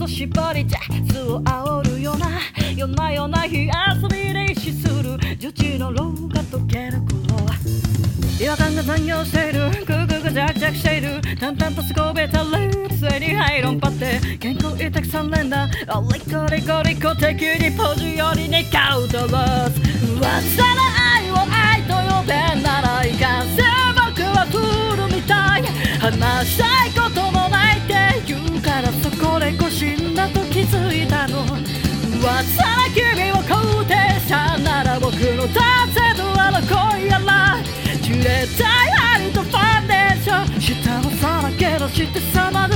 と縛りジャズを煽るような夜な夜な火遊びで意識する女児のローが溶ける頃違和感が残業している空空がジャクジャクしている淡々とすこべたレースに入論パって健康委託3連打あリコリコリコ敵にポジよりにカウントロス噂の愛を愛と呼べならいかんせ僕はフールみたい話したいこともないって言うからそこでこう死んだと気づいたの噂の君を肯定したなら僕の達成度はどこやらジュレタイハリとファンデーション下をさらけ出してさまで